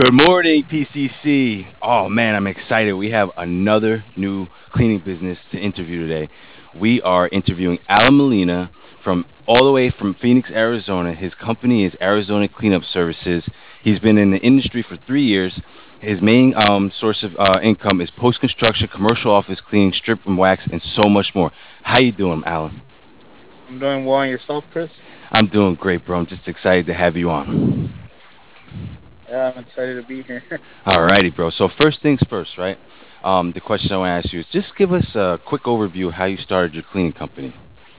Good morning, PCC. Oh man, I'm excited. We have another new cleaning business to interview today. We are interviewing Alan Molina from all the way from Phoenix, Arizona. His company is Arizona Cleanup Services. He's been in the industry for 3 years. His main source of income is post-construction, commercial office cleaning, strip and wax, and so much more. How you doing, Alan? I'm doing well. And yourself, Chris? I'm doing great, bro. I'm just excited to have you on. Yeah, I'm excited to be here. Alrighty, bro. So first things first, right? The question I want to ask you is just give us a quick overview of how you started your cleaning company.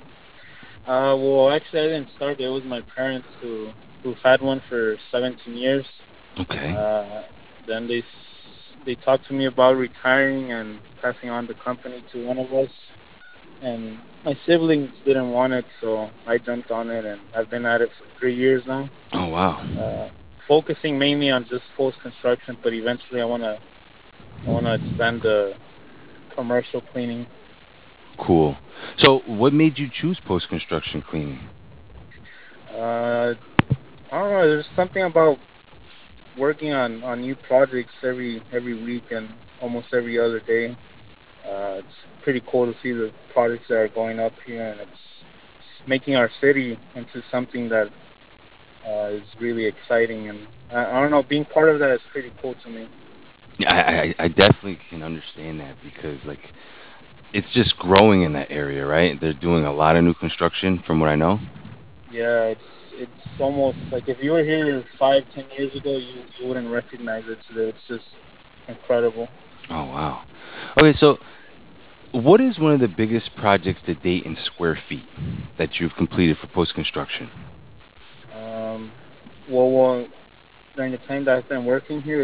Well, actually, I didn't start it. It was my parents who've had one for 17 years. Okay. Uh, then they talked to me about retiring and passing on the company to one of us. And my siblings didn't want it, so I jumped on it, and I've been at it for 3 years now. Oh wow. Focusing mainly on just post construction, but eventually I wanna expand the commercial cleaning. Cool. So what made you choose post construction cleaning? Uh, I don't know. There's something about working on new projects every week and almost every other day. It's pretty cool to see the projects that are going up here, and it's making our city into something that is really exciting. And I don't know, being part of that is pretty cool to me. Yeah, I definitely can understand that because like it's just growing in that area, right? They're doing a lot of new construction from what I know. Yeah, it's almost like if you were here 5, 10 years ago, you wouldn't recognize it today. It's just incredible. Oh wow. Okay, so what is one of the biggest projects to date in square feet that you've completed for post construction? Um, well, during the time that I've been working here,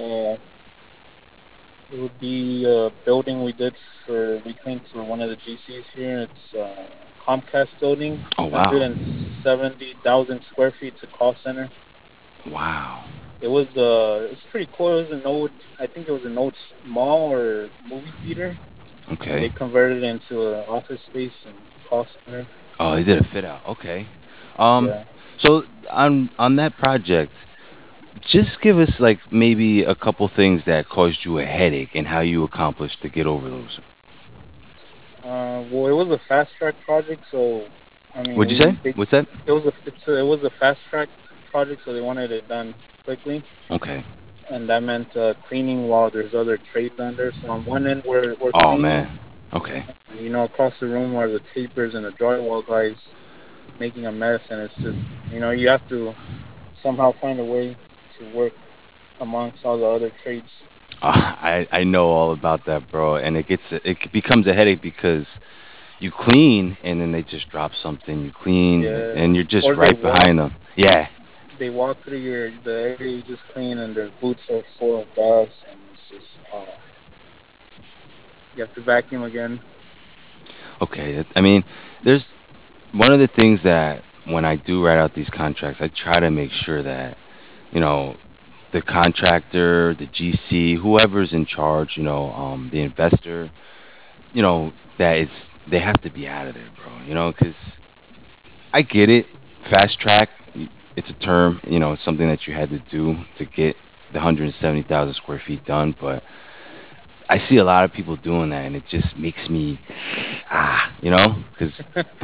it would be a building we cleaned for one of the GCs here. It's Comcast building, Oh wow. 170,000 square feet. It's a call center. Wow. It's pretty cool. It was an old, I think it was an old mall or movie theater, and Okay. they converted it into an office space and call center. Oh, they did a fit out. Okay. Um, Yeah. so on that project, just give us like maybe a couple things that caused you a headache and how you accomplished to get over those. Well, it was a fast track project, so I mean, What'd you say? What's that? it was a fast track project, so they wanted it done quickly, Okay. and that meant cleaning while there's other trades under. So on one end we're Oh man. cleaning, Okay. and across the room are the tapers and the drywall guys making a mess, and it's just you have to somehow find a way to work amongst all the other trades. I know all about that, bro, and it becomes a headache because you clean and then they just drop something. You clean Yeah, and you're just or they right walk behind them. Yeah. they walk through the area you just clean, and their boots are full of dust, and it's just you have to vacuum again. Okay. I mean, there's one of the things that when I do write out these contracts, I try to make sure that you know the contractor, the GC, whoever's in charge, the investor, that they have to be out of there, bro. Because I get it. Fast track, it's a term, it's something that you had to do to get the 170,000 square feet done. But I see a lot of people doing that, and it just makes me, because.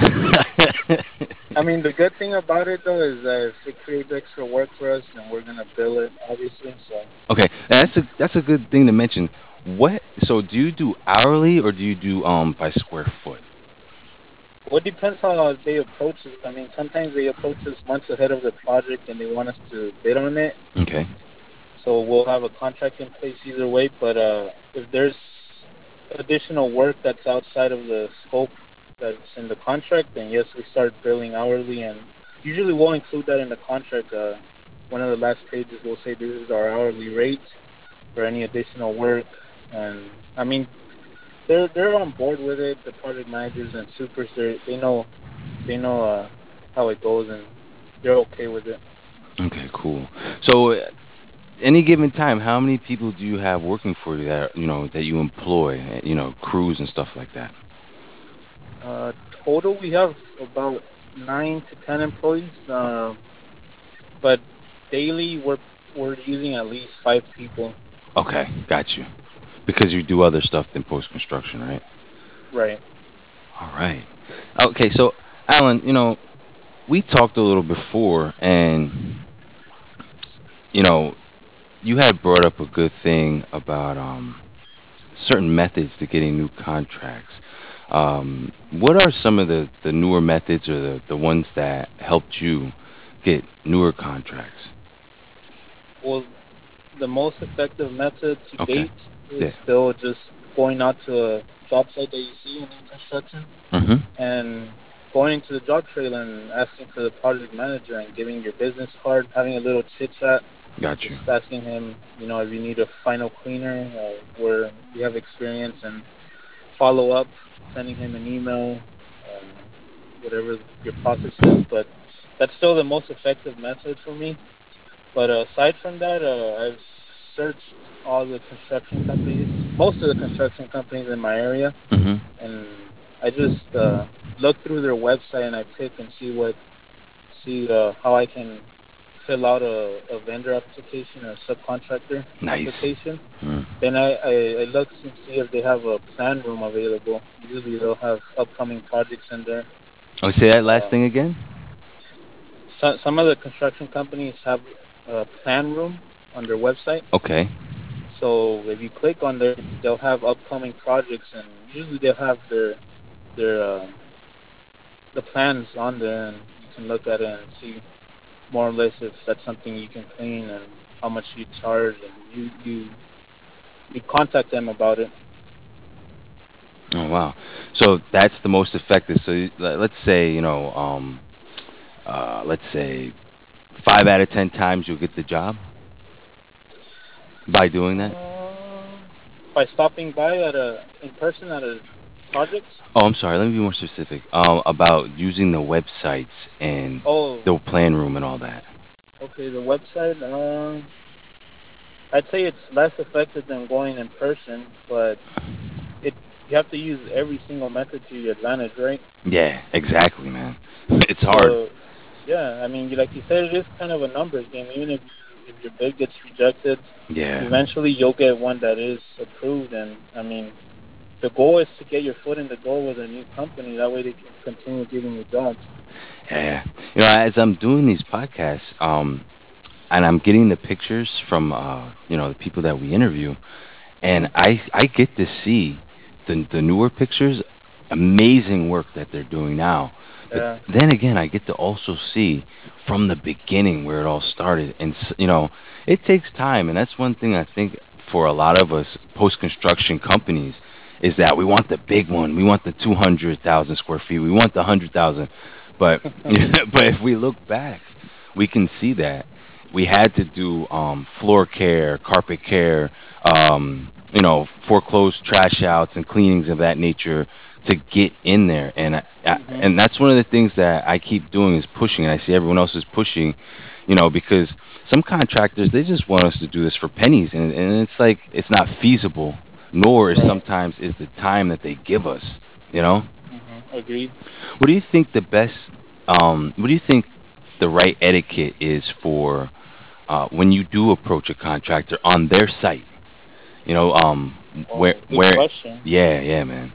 I mean, the good thing about it though is that if it creates extra work for us, then we're gonna bill it, obviously. So Okay, that's a good thing to mention. So do you do hourly or do you do by square foot? well, it depends how they approach us. I mean, sometimes they approach us months ahead of the project and they want us to bid on it. Okay. So we'll have a contract in place either way. But if there's additional work that's outside of the scope that's in the contract, then yes, we start billing hourly, and usually we'll include that in the contract. One of the last pages will say this is our hourly rate for any additional work, and I mean they're on board with it. The project managers and supers, they know how it goes, and they're okay with it. Okay, cool. So any given time, how many people do you have working for you that you employ, crews and stuff like that? Total, we have about 9 to 10 employees, but daily we're using at least 5 people. Okay, got you. Because you do other stuff than post construction, right? Right. All right. Okay, so Alan, we talked a little before, and you know, you had brought up a good thing about certain methods to getting new contracts. What are some of the newer methods or the ones that helped you get newer contracts? Well, the most effective method to Okay. date is Yeah. still just going out to a job site that you see in new construction Mm-hmm. and going into the job trailer and asking for the project manager and giving your business card, having a little chit chat, Got you. just asking him, if you need a final cleaner, where you have experience, and follow up, sending him an email, uh, whatever your process is. But that's still the most effective method for me. But aside from that, I've searched all the construction companies, most of the construction companies in my area, Mm-hmm. and I just look through their website and I pick and see how I can fill out a vendor application or a subcontractor Nice. application. Mm. Then I look and see if they have a plan room available. Usually they'll have upcoming projects in there. Oh, say that last Um, thing again. some of the construction companies have a plan room on their website. Okay. So if you click on there, they'll have upcoming projects, and usually they'll have their the plans on there, and you can look at it and see more or less if that's something you can clean and how much you charge, and you contact them about it. Oh wow. So that's the most effective. So let's say let's say 5 out of 10 times you'll get the job by doing that. By stopping by at a in person at a project. Oh, I'm sorry. Let me be more specific. About using the websites and Oh, the plan room and all that. okay, the website. I'd say it's less effective than going in person, but it you have to use every single method to your advantage, right? Yeah, exactly, man. It's hard. So yeah, I mean, like you said, it is kind of a numbers game. Even if your bid gets rejected, Yeah, eventually you'll get one that is approved. And I mean, the goal is to get your foot in the door with a new company. That way they can continue giving you jobs. yeah. As I'm doing these podcasts, and I'm getting the pictures from the people that we interview, Hmm. and I get to see the newer pictures, amazing work that they're doing now. But Yeah. then again, I get to also see from the beginning where it all started, and it takes time, and that's one thing I think for a lot of us post construction companies is that we want the big one, we want the 200,000 square feet, we want the 100,000, but but if we look back, we can see that we had to do floor care, carpet care, foreclosed trash outs and cleanings of that nature to get in there. Hmm. And that's one of the things that I keep doing is pushing. And I see everyone else is pushing, because some contractors they just want us to do this for pennies, and it's like it's not feasible. Nor is Right. sometimes is the time that they give us. You know, Agreed. what do you think the best? What do you think the right etiquette is for when you do approach a contractor on their site? You know, where Oh, good where question. yeah, yeah, man.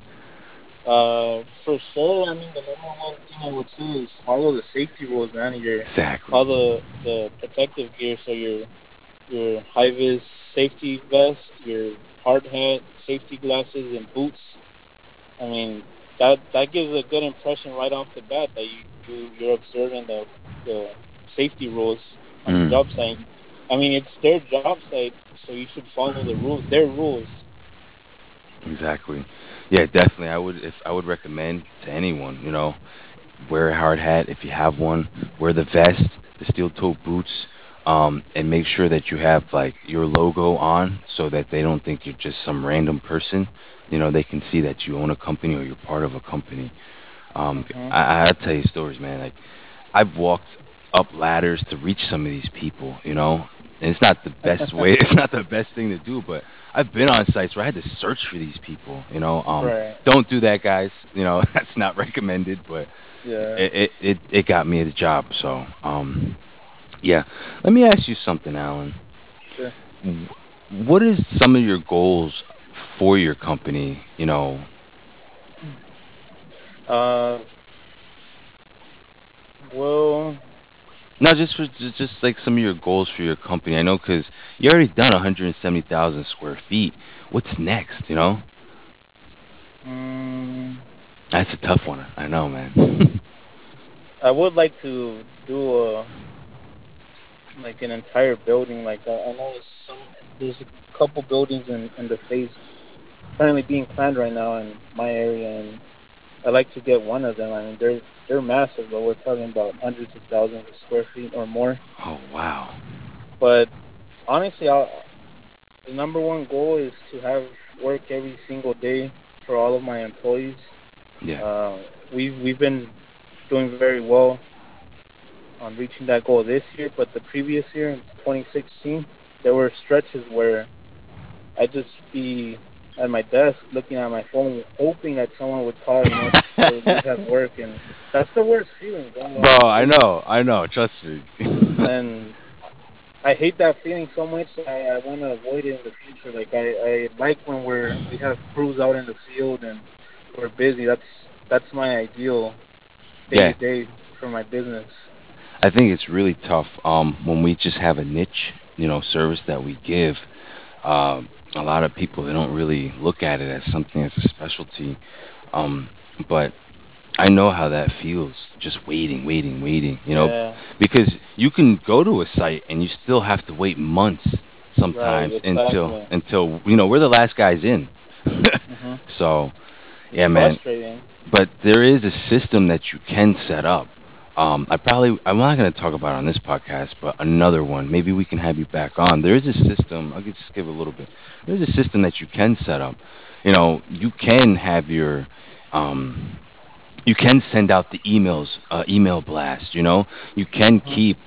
For sure. I mean, the number one thing I would say is follow the safety rules, man. Exactly. All the protective gear. So your high vis safety vest, your hard hat, safety glasses, and boots. I mean, that gives a good impression right off the bat that you're observing the safety rules on the Mm, job site. I mean, it's their job site, so you should follow their rules. exactly. Yeah, definitely. I would recommend to anyone, wear a hard hat if you have one, wear the vest, the steel toe boots, and make sure that you have like your logo on so that they don't think you're just some random person. They can see that you own a company or you're part of a company. Hmm. I'll tell you stories, man. Like I've walked up ladders to reach some of these people, and it's not the best way. It's not the best thing to do, but I've been on sites where I had to search for these people. Right. Don't do that, guys. That's not recommended, but Yeah. it got me the job. So, yeah. Let me ask you something, Alan. What is some of your goals for your company? Uh, well, Not just for just like some of your goals for your company. I know because you already done 170,000 square feet. What's next? mm, That's a tough one. I know, man. I would like to do like an entire building. Like I know there's a couple buildings in the phase currently being planned right now in my area, and I like to get one of them. I mean, they're massive, but we're talking about hundreds of thousands of square feet or more. Oh wow. But honestly, the number one goal is to have work every single day for all of my employees. Yeah. Uh, we've been doing very well on reaching that goal this year, but the previous year in 2016, there were stretches where I'd just be at my desk looking at my phone, hoping that someone would call, so we have work, and that's the worst feeling, bro. Bro, I It's know, I know. Trust me. and I hate that feeling so much that I want to avoid it in the future. Like I like when we have crews out in the field and we're busy. That's my ideal day to Yeah, day for my business. I think it's really tough when we just have a niche, service that we give. A lot of people they don't really look at it as something as a specialty. Um, but I know how that feels, just waiting, waiting, waiting, Yeah, because you can go to a site and you still have to wait months right, sometimes until exactly. we're the last guys in. Hmm. So, It's yeah, man. frustrating. But there is a system that you can set up. I'm not going to talk about it on this podcast, but another one. Maybe we can have you back on. There is a system. I'll just give a little bit. There's a system that you can set up. You can have um, you can send out the email blast. You can Hmm. keep,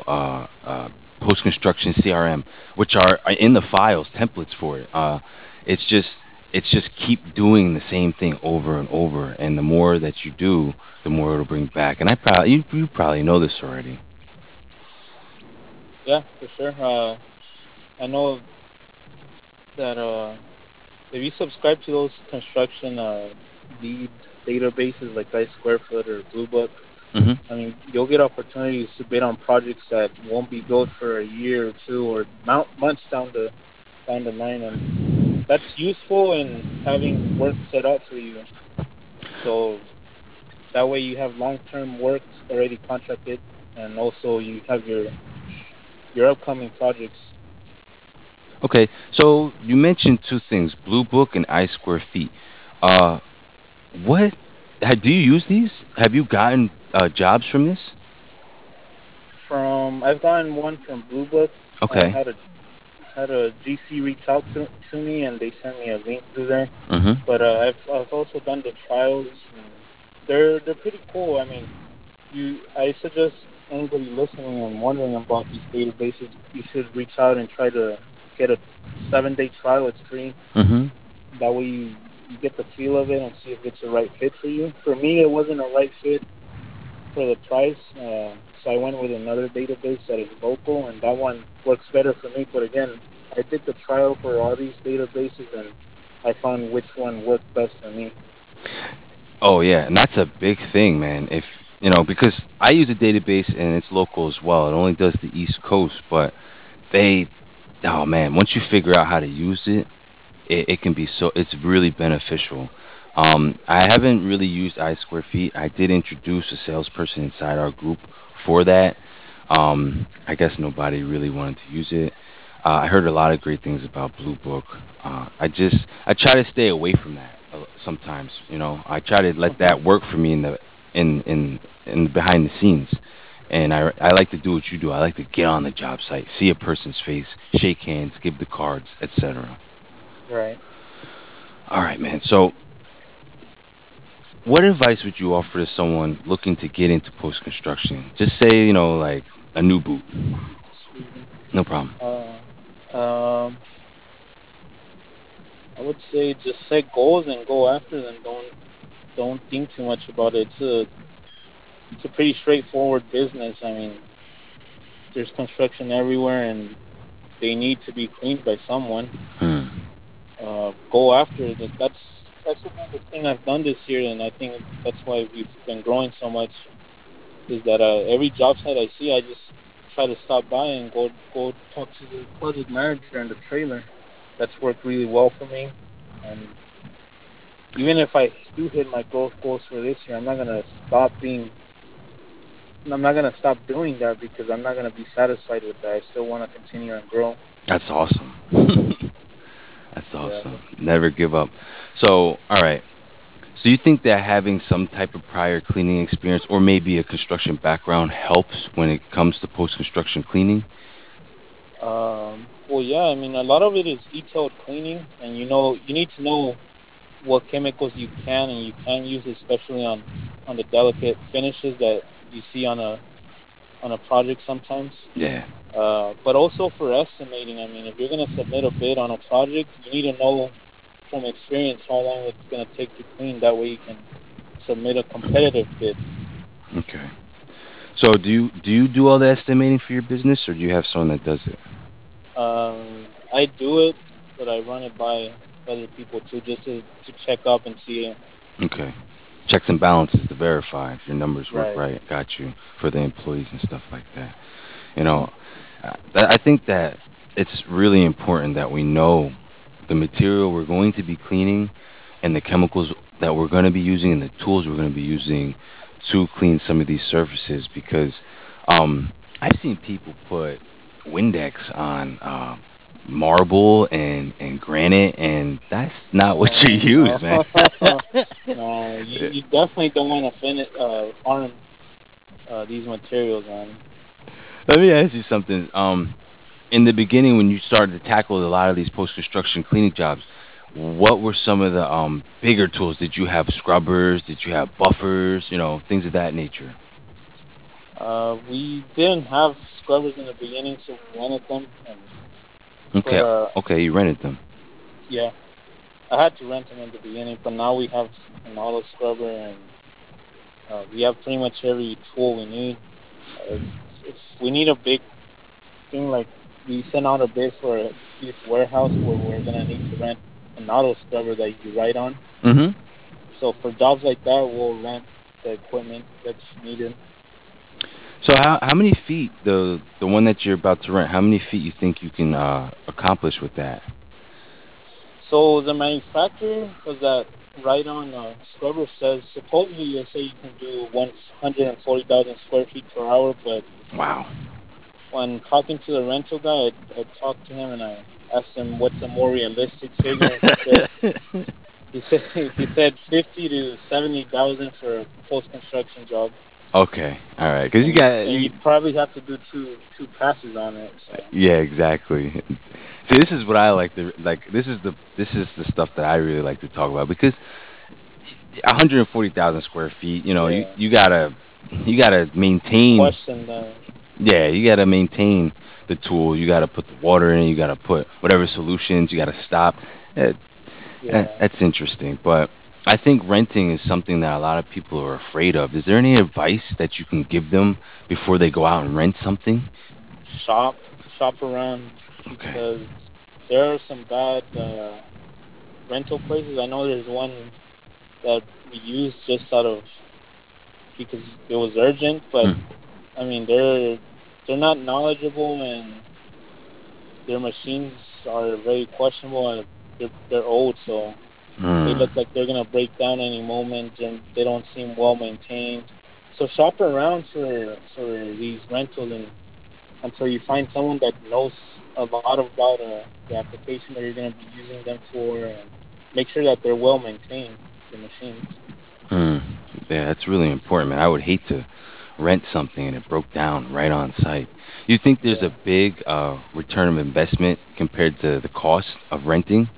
post construction CRM, which are in the files, templates for it. It's just keep doing the same thing over and over, and the more that you do, the more it'll bring back. And you probably know this already. Yeah, for sure. I know that if you subscribe to those construction lead databases like Dice Square Foot or Blue Book, Hmm. I mean, you'll get opportunities to bid on projects that won't be built for a year or two or months down the line, and that's useful in having work set up for you. So that way you have long term work already contracted, and also you have your upcoming projects. Okay, so you mentioned two things: Blue Book and I Square Feet. Uh, what do you use these? Have you gotten jobs from this? From I've gotten one from Blue Book. I Okay. had a GC reach out to me, and they sent me a link through there. Mm-hmm. But I've also done the trials, and they're pretty cool. I mean, I suggest anybody listening and wondering about these databases, you should reach out and try to get a 7-day trial. It's free. Mm-hmm. That way you get the feel of it and see if it's a right fit for you. For me, it wasn't a right fit for the price, so I went with another database that is local, and that one works better for me. But again, I did the trial for all these databases, and I found which one worked best for me. Oh yeah, and that's a big thing, man. If because I use a database and it's local as well. It only does the East Coast, but they, oh man, once you figure out how to use it, it can be it's really beneficial. I haven't really used I Square Feet. I did introduce a salesperson inside our group for that. I guess nobody really wanted to use it. I heard a lot of great things about Blue Book. I try to stay away from that sometimes. I try to let Hmm. that work for me in the behind the scenes. And I like to do what you do. I like to get on the job site, see a person's face, shake hands, give the cards, etc. Right. All right, man. So, what advice would you offer to someone looking to get into post construction? Just say, like a new boot. Excuse me. No problem. Um, I would say just set goals and go after them. Don't think too much about it. It's a pretty straightforward business. I mean, there's construction everywhere, and they need to be cleaned by someone, Hmm. go after it. That's the biggest thing I've done this year, and I think that's why we've been growing so much. Is that every job site I see, I just try to stop by and go talk to the project manager and the trailer. That's worked really well for me, and even if I do hit my growth goals for this year, I'm not gonna stop doing that because I'm not gonna be satisfied with that. I still want to continue and grow. That's awesome. That's Yeah. awesome. Never give up. So, all right. So you think that having some type of prior cleaning experience or maybe a construction background helps when it comes to post-construction cleaning? Well, yeah. I mean, a lot of it is detailed cleaning, and you need to know what chemicals you can and you can't use, especially on the delicate finishes that you see on a project sometimes. Yeah. But also for estimating, I mean, if you're gonna submit a bid on a project, you need to know from experience how long it's gonna take to clean. That way, you can submit a competitive bid. Okay. So do you do all the estimating for your business or do you have someone that does it? I do it, but I run it by other people too, just to check up and see it. Okay. Checks and balances to verify if your numbers work Right. right. Got you for the employees and stuff like that. You Hmm. know, I think that it's really important that we know the material we're going to be cleaning and the chemicals that we're going to be using and the tools we're going to be using to clean some of these surfaces because I've seen people put Windex on marble and granite and that's not what you Oh use, man. no, no, you definitely don't want to harm these materials, man. Let me ask you something. In the beginning, when you started to tackle a lot of these post-construction cleaning jobs, what were some of the bigger tools? Did you have scrubbers? Did you have buffers? Things of that nature. We didn't have scrubbers in the beginning, so we rented them. But Okay, okay, you rented them. yeah, I had to rent them in the beginning. But now we have an auto scrubber, and we have pretty much every tool we need. If we need a big thing, like we sent out a bid for a huge warehouse where we're gonna need to rent an auto scrubber that you write on. Hmm. So for jobs like that, we'll rent the equipment that's needed. So how many feet the one that you're about to rent? How many feet you think you can accomplish with that? So the manufacturer of that ride-on scrubber says supposedly they say you can do 140,000 square feet per hour, but Wow. when talking to the rental guy, I talked to him and I asked him what's a more realistic figure, and he said 50 to 70,000 for a post-construction job, Okay, all right, because and you you got and you probably have to do two passes on it. So yeah, exactly. See, this is what I like to like. This is the stuff that I really like to talk about because 140,000 square feet. You yeah, you gotta you gotta you maintain. question the Yeah, you gotta maintain the tool. You gotta put the water in. You gotta put whatever solutions. You gotta stop. Eh, yeah. that's interesting, but I think renting is something that a lot of people are afraid of. Is there any advice that you can give them before they go out and rent something? shop shop around Okay. because there are some bad rental places. I know there's one that we used just out of because it was urgent, but Hmm. I mean they're not knowledgeable and their machines are very questionable and they're old, so they Hmm. look like they're gonna break down any moment and they don't seem well maintained. So shop around for these rentals and until you find someone that knows a lot about the application that you're going to be using them for, and make sure that they're well maintained, the machines. Hmm. Yeah, that's really important, man. I would hate to rent something and it broke down right on site. You think there's Yeah. a big return of investment compared to the cost of renting?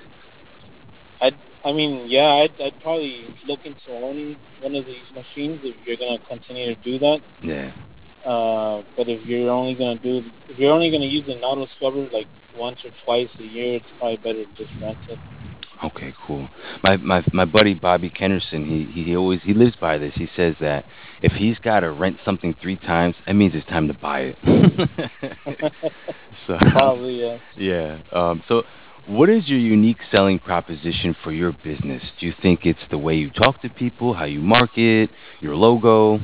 I mean, yeah, I'd probably look into owning one of these machines if you're gonna continue to do that. Yeah. But if you're only gonna use an auto scrubber like once or twice a year, it's probably better to just rent it. Okay, cool. My buddy Bobby Kennerson, he lives by this. He says that if he's got to rent something three times, that means it's time to buy it. So Probably yes. yeah. So what is your unique selling proposition for your business? Do you think it's the way you talk to people, how you market, your logo?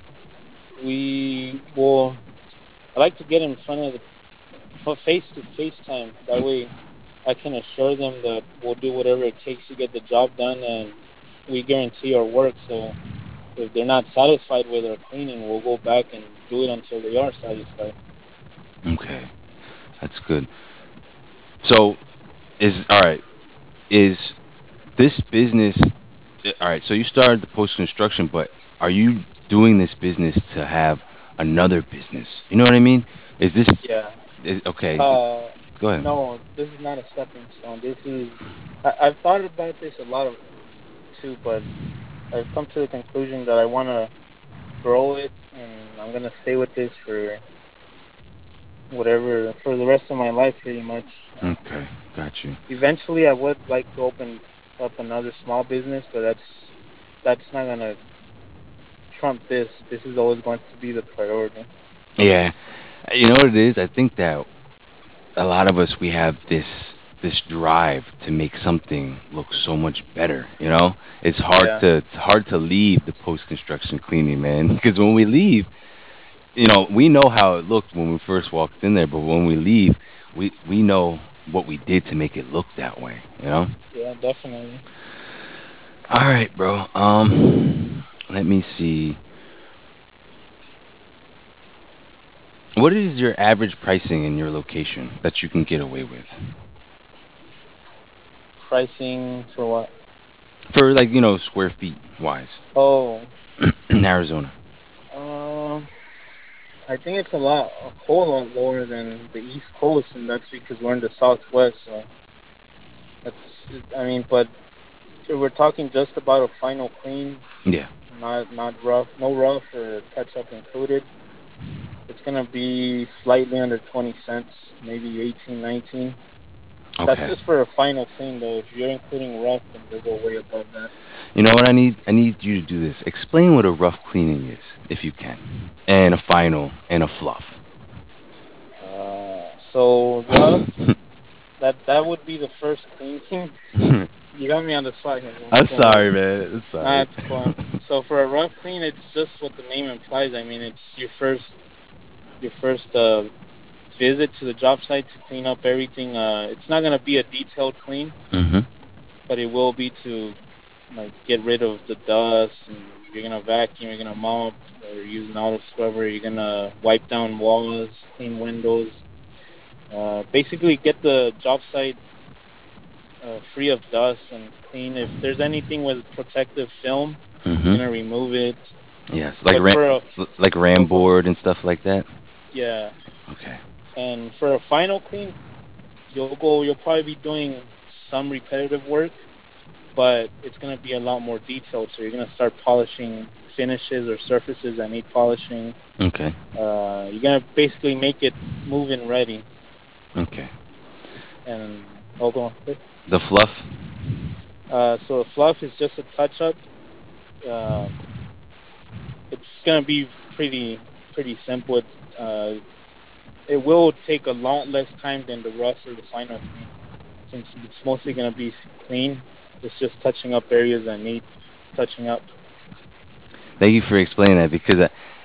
We will. I like to get in front of the face to face time. That way, I can assure them that we'll do whatever it takes to get the job done, and we guarantee our work. So if they're not satisfied with our cleaning, we'll go back and do it until they are satisfied. Okay, that's good. So is all right. Is this business all right? So you started the post construction, but are you doing this business to have another business? You know what I mean? Is this Yeah. okay? Uh, Go ahead. no, this is not a stepping stone. This is. I've thought about this a lot of too, but I've come to the conclusion that I want to grow it, and I'm gonna stay with this for whatever for the rest of my life, pretty much. Okay, got you. Eventually, I would like to open up another small business, but that's not gonna trump this. This is always going to be the priority. Yeah, you know what it is? I think that a lot of us we have this drive to make something look so much better. You know, Yeah, it's hard to leave the post construction cleaning, man, because when we leave, you know, we know how it looked when we first walked in there, but when we leave, we know what we did to make it look that way. You know. yeah, definitely. All right, bro. Let me see. What is your average pricing in your location that you can get away with Pricing for what? for like square feet wise Oh, in Arizona? um, I think it's a whole lot lower than the East Coast, and that's because we're in the Southwest. So that's, I mean, but if we're talking just about a final clean, Yeah. not rough, no rough or touch up included. It's gonna be slightly under 20 cents, maybe 18, 19. That's Okay. just for a final clean, though. If you're including rough, then we'll go way above that. You know what I need? I need you to do this. Explain what a rough cleaning is, if you can, and a final and a fluff. So rough, that would be the first cleaning. You got me on the spot here. I'm Don't worry. sorry, man. I'm sorry. That's cool. So for a rough clean, it's just what the name implies. I mean, it's your first visit to the job site to clean up everything. It's not gonna be a detailed clean, Mhm. but it will be to like get rid of the dust. And you're gonna vacuum, you're gonna mop, or use an auto scrubber. You're gonna wipe down walls, clean windows. Basically, get the job site free of dust and clean. If there's anything with protective film, you're Mhm. gonna remove it. Yes, But for a like oh, ram go ahead. board and stuff like that. Yeah, Okay. and for a final clean, you'll probably be doing some repetitive work, but it's gonna be a lot more detailed. So you're gonna start polishing finishes or surfaces that need polishing. Okay. You're gonna basically make it move in ready. Okay. And hold on. The fluff. So the fluff is just a touch up. Uh, it's gonna be pretty simple. It will take a lot less time than the rust or the final clean, since it's mostly gonna be clean. It's just touching up areas that need touching up. Thank you for explaining that because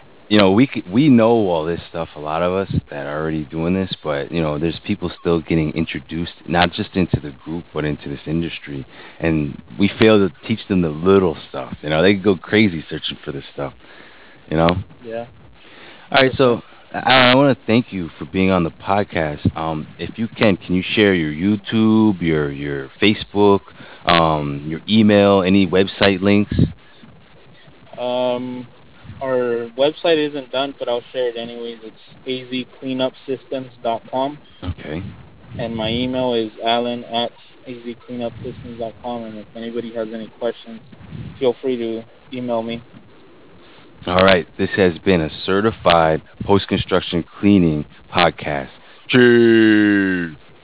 we know all this stuff. A lot of us that are already doing this, but there's people still getting introduced not just into the group but into this industry, and we fail to teach them the little stuff. They go crazy searching for this stuff. You know. Yeah, All right, 100%. so I want to thank you for being on the podcast. If you can you share your YouTube, your Facebook, your email, any website links? Um, our website isn't done, but I'll share it anyways. It's azcleanupsystems.com, Okay. and my email is alan@azcleanupsystems.com. And if anybody has any questions, feel free to email me. All right. This has been a certified post construction cleaning podcast. Cheers.